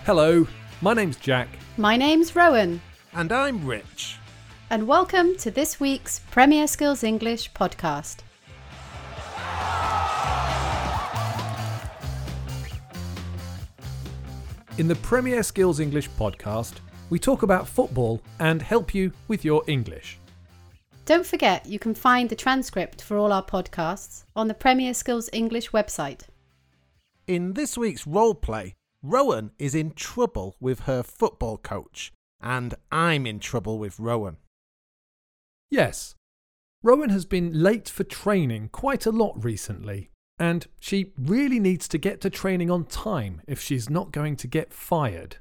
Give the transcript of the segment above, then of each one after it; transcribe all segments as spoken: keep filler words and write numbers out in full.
Hello, my name's Jack. My name's Rowan. And I'm Rich. And welcome to this week's Premier Skills English podcast. In the Premier Skills English podcast, we talk about football and help you with your English. Don't forget you can find the transcript for all our podcasts on the Premier Skills English website. In this week's role play, Rowan is in trouble with her football coach, and I'm in trouble with Rowan. Yes, Rowan has been late for training quite a lot recently, and she really needs to get to training on time if she's not going to get fired.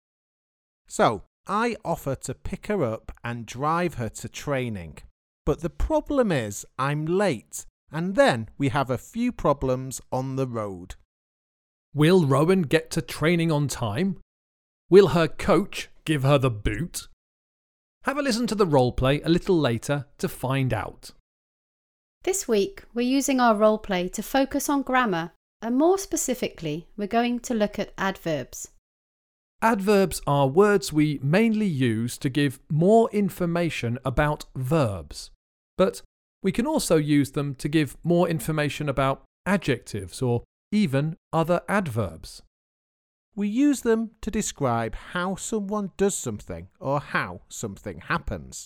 So, I offer to pick her up and drive her to training. But the problem is I'm late, and then we have a few problems on the road. Will Rowan get to training on time? Will her coach give her the boot? Have a listen to the role play a little later to find out. This week we're using our role play to focus on grammar, and more specifically we're going to look at adverbs. Adverbs are words we mainly use to give more information about verbs, but we can also use them to give more information about adjectives or even other adverbs. We use them to describe how someone does something or how something happens.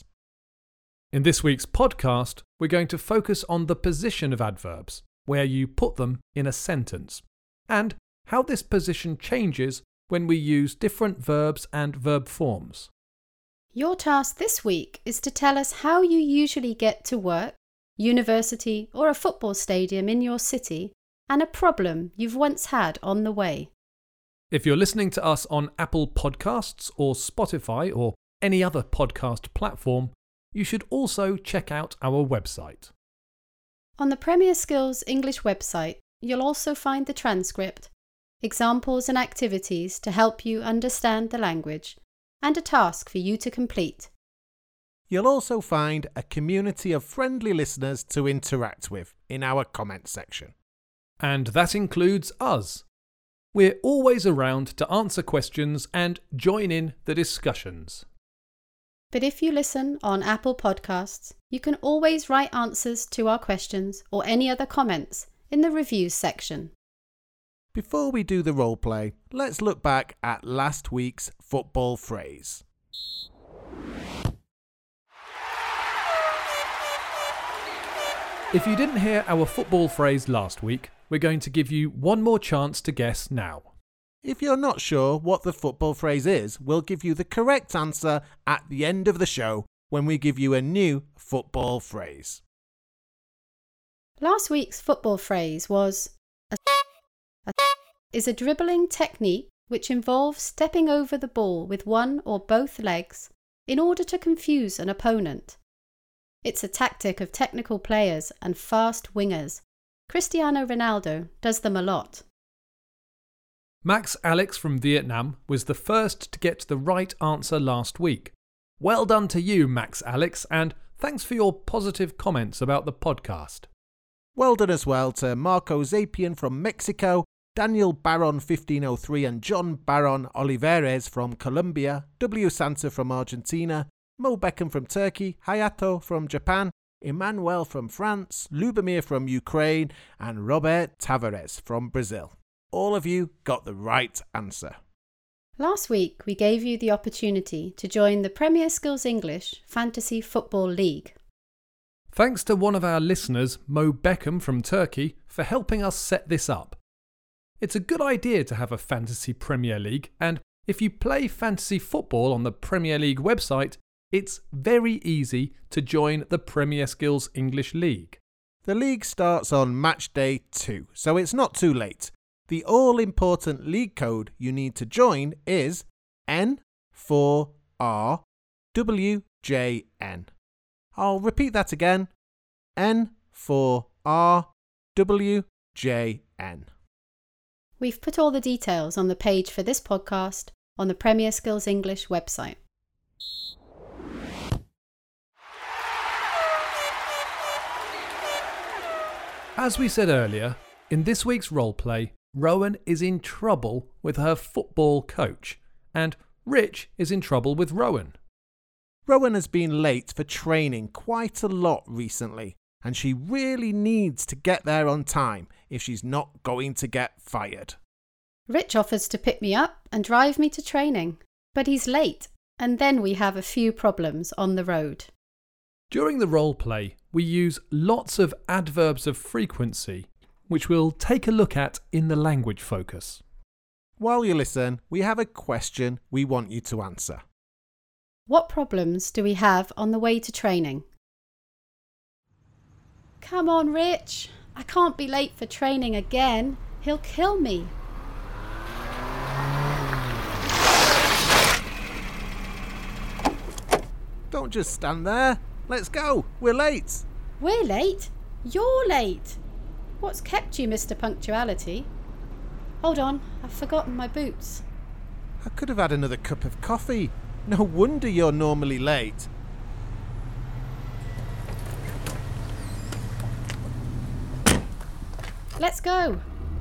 In this week's podcast, we're going to focus on the position of adverbs, where you put them in a sentence, and how this position changes when we use different verbs and verb forms. Your task this week is to tell us how you usually get to work, university, or a football stadium in your city, and a problem you've once had on the way. If you're listening to us on Apple Podcasts or Spotify or any other podcast platform, you should also check out our website. On the Premier Skills English website, you'll also find the transcript, examples and activities to help you understand the language, and a task for you to complete. You'll also find a community of friendly listeners to interact with in our comment section. And that includes us. We're always around to answer questions and join in the discussions. But if you listen on Apple Podcasts, you can always write answers to our questions or any other comments in the reviews section. Before we do the role play, let's look back at last week's football phrase. If you didn't hear our football phrase last week, we're going to give you one more chance to guess now. If you're not sure what the football phrase is, we'll give you the correct answer at the end of the show when we give you a new football phrase. Last week's football phrase was a, a is a dribbling technique which involves stepping over the ball with one or both legs in order to confuse an opponent. It's a tactic of technical players and fast wingers. Cristiano Ronaldo does them a lot. Max Alex from Vietnam was the first to get the right answer last week. Well done to you, Max Alex, and thanks for your positive comments about the podcast. Well done as well to Marco Zapian from Mexico, Daniel Baron fifteen oh three and John Baron Olivares from Colombia, W. Santa from Argentina, Mo Beckham from Turkey, Hayato from Japan, Emmanuel from France, Lubomir from Ukraine, and Robert Tavares from Brazil. All of you got the right answer. Last week, we gave you the opportunity to join the Premier Skills English Fantasy Football League. Thanks to one of our listeners, Mo Beckham from Turkey, for helping us set this up. It's a good idea to have a Fantasy Premier League, and if you play fantasy football on the Premier League website, it's very easy to join the Premier Skills English League. The league starts on match day two, so it's not too late. The all-important league code you need to join is N four R W J N. I'll repeat that again. N four R W J N. We've put all the details on the page for this podcast on the Premier Skills English website. As we said earlier, in this week's roleplay, Rowan is in trouble with her football coach, and Rich is in trouble with Rowan. Rowan has been late for training quite a lot recently, and she really needs to get there on time if she's not going to get fired. Rich offers to pick me up and drive me to training, but he's late, and then we have a few problems on the road. During the role play, we use lots of adverbs of frequency, which we'll take a look at in the language focus. While you listen, we have a question we want you to answer. What problems do we have on the way to training? Come on, Rich. I can't be late for training again. He'll kill me. Don't just stand there. Let's go. We're late. We're late? You're late. What's kept you, Mister Punctuality? Hold on, I've forgotten my boots. I could have had another cup of coffee. No wonder you're normally late. Let's go.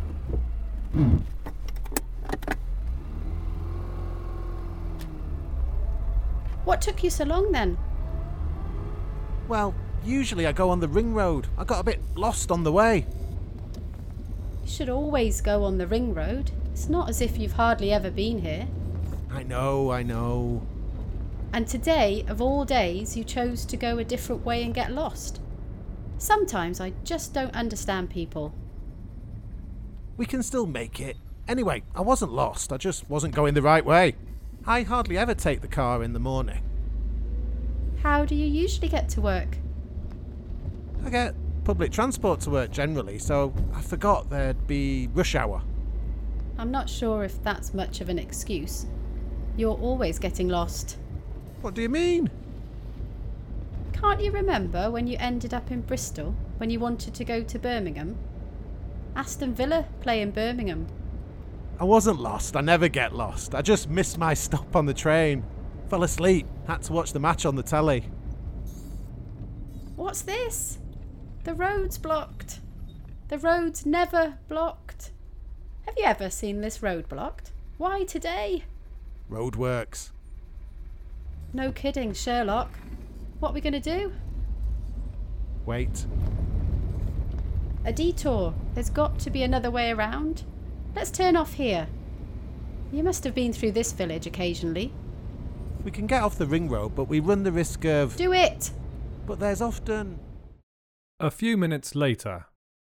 What took you so long then? Well, usually I go on the ring road. I got a bit lost on the way. You should always go on the ring road. It's not as if you've hardly ever been here. I know, I know. And today, of all days, you chose to go a different way and get lost. Sometimes I just don't understand people. We can still make it. Anyway, I wasn't lost. I just wasn't going the right way. I hardly ever take the car in the morning. How do you usually get to work? I get public transport to work generally, so I forgot there'd be rush hour. I'm not sure if that's much of an excuse. You're always getting lost. What do you mean? Can't you remember when you ended up in Bristol when you wanted to go to Birmingham? Aston Villa play in Birmingham. I wasn't lost. I never get lost. I just missed my stop on the train. Fell asleep. Had to watch the match on the telly. What's this? The road's blocked. The road's never blocked. Have you ever seen this road blocked? Why today? Roadworks. No kidding, Sherlock. What are we going to do? Wait. A detour. There's got to be another way around. Let's turn off here. You must have been through this village occasionally. We can get off the ring road, but we run the risk of... Do it! But there's often... A few minutes later.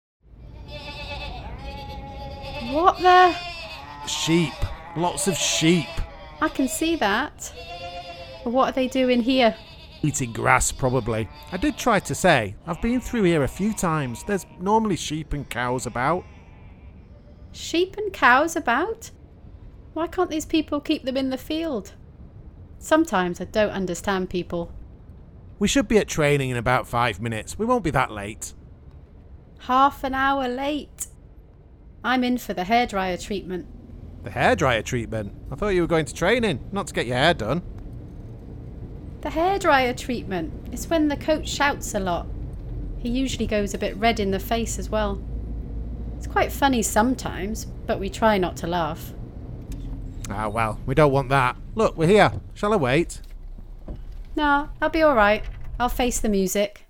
What the... Sheep. Lots of sheep. I can see that. But what are they doing here? Eating grass, probably. I did try to say, I've been through here a few times. There's normally sheep and cows about. Sheep and cows about? Why can't these people keep them in the field? Sometimes I don't understand people. We should be at training in about five minutes. We won't be that late. Half an hour late. I'm in for the hairdryer treatment. The hairdryer treatment? I thought you were going to training, not to get your hair done. The hairdryer treatment is when the coach shouts a lot. He usually goes a bit red in the face as well. It's quite funny sometimes, but we try not to laugh. Ah, well, we don't want that. Look, we're here. Shall I wait? Nah, I'll be alright. I'll face the music.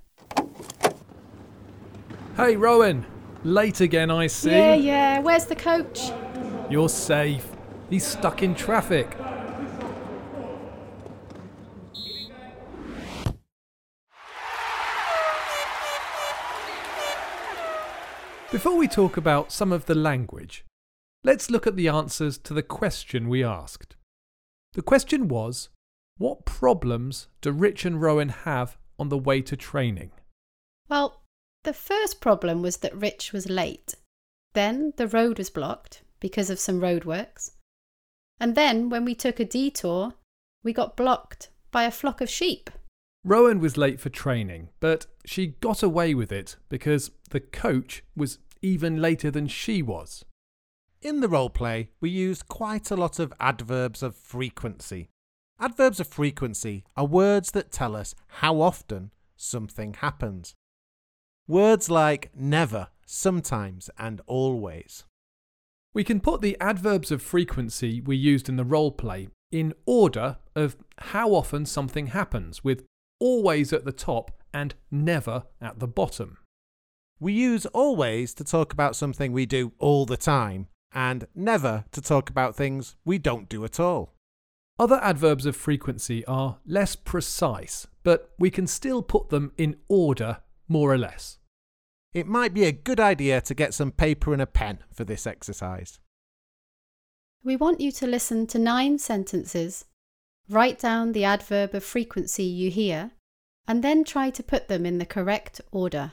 Hey, Rowan. Late again, I see. Yeah, yeah. Where's the coach? You're safe. He's stuck in traffic. Before we talk about some of the language, let's look at the answers to the question we asked. The question was, what problems do Rich and Rowan have on the way to training? Well, the first problem was that Rich was late. Then the road was blocked because of some roadworks. And then when we took a detour, we got blocked by a flock of sheep. Rowan was late for training, but she got away with it because the coach was even later than she was. In the roleplay, we used quite a lot of adverbs of frequency. Adverbs of frequency are words that tell us how often something happens. Words like never, sometimes, and always. We can put the adverbs of frequency we used in the role play in order of how often something happens, with always at the top and never at the bottom. We use always to talk about something we do all the time, and never to talk about things we don't do at all. Other adverbs of frequency are less precise, but we can still put them in order more or less. It might be a good idea to get some paper and a pen for this exercise. We want you to listen to nine sentences, write down the adverb of frequency you hear, and then try to put them in the correct order.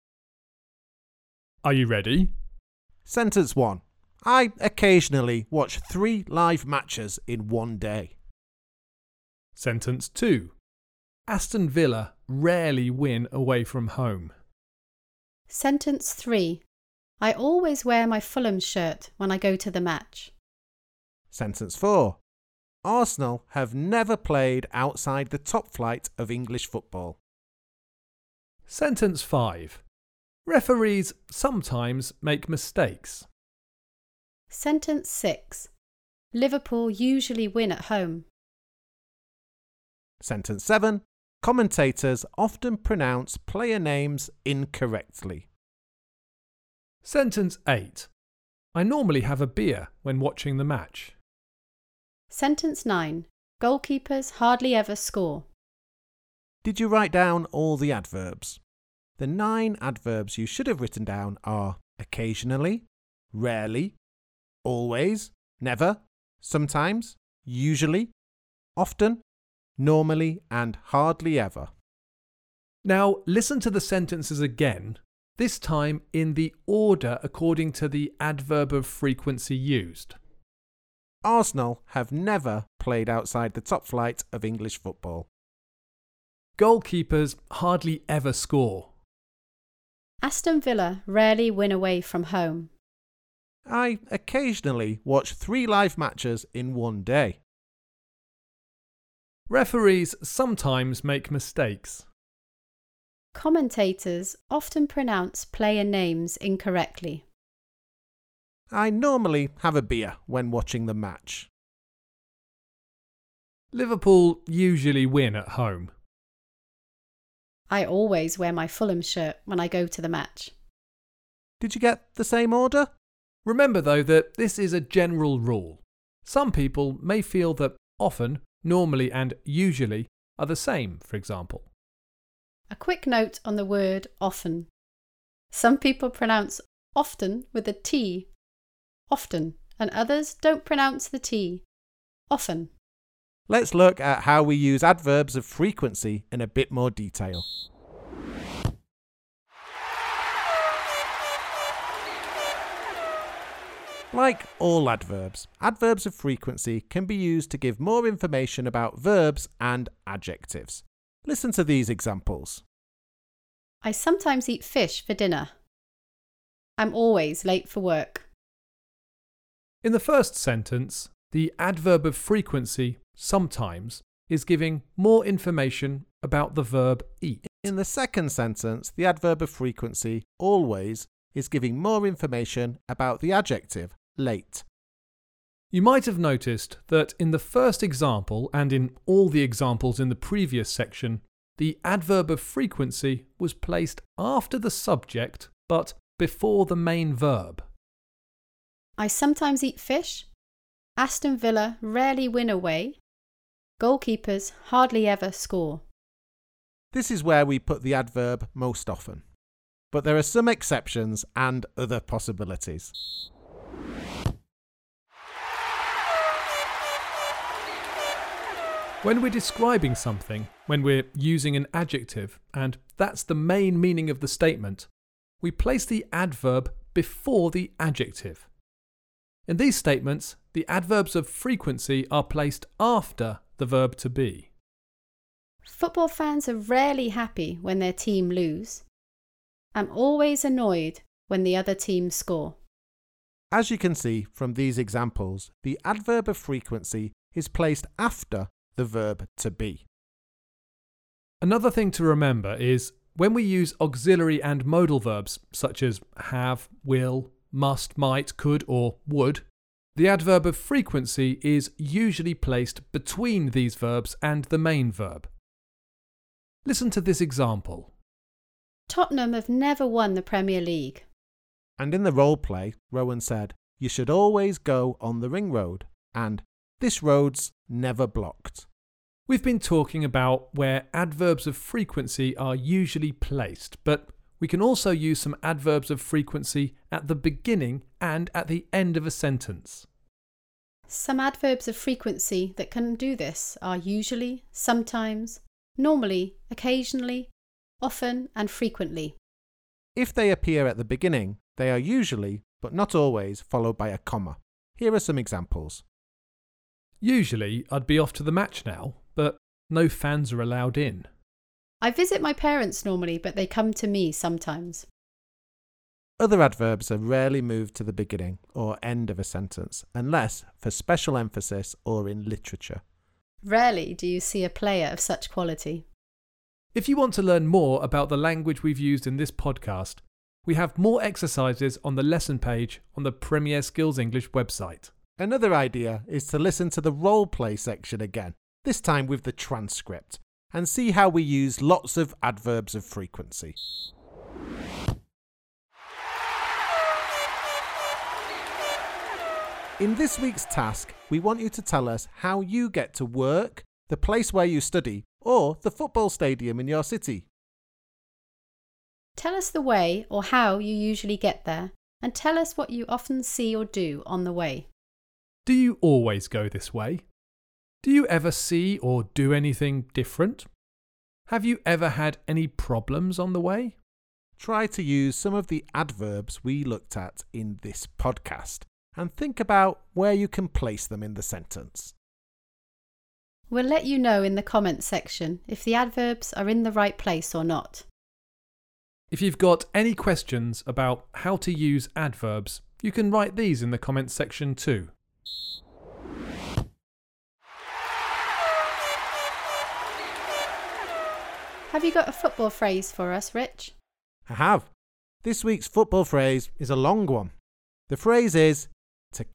Are you ready? Sentence one. I occasionally watch three live matches in one day. Sentence two. Aston Villa rarely win away from home. Sentence three. I always wear my Fulham shirt when I go to the match. Sentence four. Arsenal have never played outside the top flight of English football. Sentence five. Referees sometimes make mistakes. Sentence six. Liverpool usually win at home. Sentence seven. Commentators often pronounce player names incorrectly. Sentence eight. I normally have a beer when watching the match. Sentence nine. Goalkeepers hardly ever score. Did you write down all the adverbs? The nine adverbs you should have written down are occasionally, rarely, always, never, sometimes, usually, often, normally, and hardly ever. Now listen to the sentences again, this time in the order according to the adverb of frequency used. Arsenal have never played outside the top flight of English football. Goalkeepers hardly ever score. Aston Villa rarely win away from home. I occasionally watch three live matches in one day. Referees sometimes make mistakes. Commentators often pronounce player names incorrectly. I normally have a beer when watching the match. Liverpool usually win at home. I always wear my Fulham shirt when I go to the match. Did you get the same order? Remember though that this is a general rule. Some people may feel that often, normally and usually are the same, for example. A quick note on the word often. Some people pronounce often with a T, often, and others don't pronounce the T, often. Let's look at how we use adverbs of frequency in a bit more detail. Like all adverbs, adverbs of frequency can be used to give more information about verbs and adjectives. Listen to these examples. I sometimes eat fish for dinner. I'm always late for work. In the first sentence, the adverb of frequency, sometimes, is giving more information about the verb eat. In the second sentence, the adverb of frequency, always, is giving more information about the adjective, late. You might have noticed that in the first example and in all the examples in the previous section, the adverb of frequency was placed after the subject but before the main verb. I sometimes eat fish. Aston Villa rarely win away. Goalkeepers hardly ever score. This is where we put the adverb most often. But there are some exceptions and other possibilities. When we're describing something, when we're using an adjective, and that's the main meaning of the statement, we place the adverb before the adjective. In these statements, the adverbs of frequency are placed after the verb to be. Football fans are rarely happy when their team lose. I'm always annoyed when the other team score. As you can see from these examples, the adverb of frequency is placed after the verb to be. Another thing to remember is when we use auxiliary and modal verbs such as have, will, must, might, could or would, the adverb of frequency is usually placed between these verbs and the main verb. Listen to this example. Tottenham have never won the Premier League. And in the role play, Rowan said, "You should always go on the ring road," and "This road's never blocked." We've been talking about where adverbs of frequency are usually placed, but we can also use some adverbs of frequency at the beginning and at the end of a sentence. Some adverbs of frequency that can do this are usually, sometimes, normally, occasionally, often and frequently. If they appear at the beginning, they are usually, but not always, followed by a comma. Here are some examples. Usually, I'd be off to the match now, but no fans are allowed in. I visit my parents normally, but they come to me sometimes. Other adverbs are rarely moved to the beginning or end of a sentence, unless for special emphasis or in literature. Rarely do you see a player of such quality. If you want to learn more about the language we've used in this podcast, we have more exercises on the lesson page on the Premier Skills English website. Another idea is to listen to the role play section again, this time with the transcript, and see how we use lots of adverbs of frequency. In this week's task, we want you to tell us how you get to work, the place where you study, or the football stadium in your city. Tell us the way or how you usually get there, and tell us what you often see or do on the way. Do you always go this way? Do you ever see or do anything different? Have you ever had any problems on the way? Try to use some of the adverbs we looked at in this podcast and think about where you can place them in the sentence. We'll let you know in the comments section if the adverbs are in the right place or not. If you've got any questions about how to use adverbs, you can write these in the comments section too. Have you got a football phrase for us, Rich? I have. This week's football phrase is a long one. The phrase is to.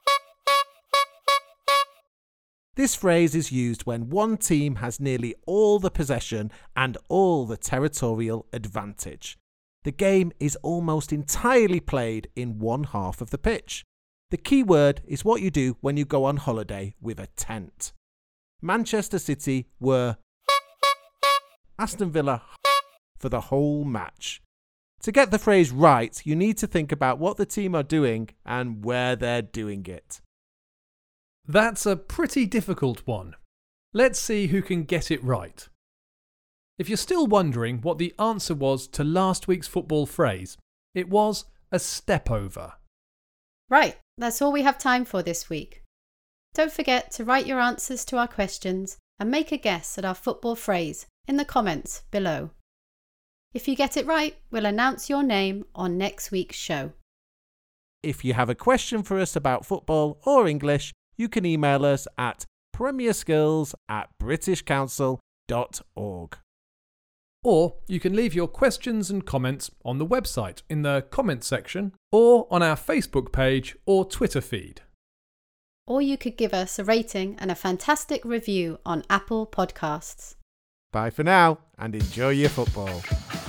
This phrase is used when one team has nearly all the possession and all the territorial advantage. The game is almost entirely played in one half of the pitch. The key word is what you do when you go on holiday with a tent. Manchester City were Aston Villa for the whole match. To get the phrase right, you need to think about what the team are doing and where they're doing it. That's a pretty difficult one. Let's see who can get it right. If you're still wondering what the answer was to last week's football phrase, it was a step over. Right, that's all we have time for this week. Don't forget to write your answers to our questions and make a guess at our football phrase in the comments below. If you get it right, we'll announce your name on next week's show. If you have a question for us about football or English, you can email us at premierskills at british council dot org. Or you can leave your questions and comments on the website in the comments section or on our Facebook page or Twitter feed. Or you could give us a rating and a fantastic review on Apple Podcasts. Bye for now and enjoy your football.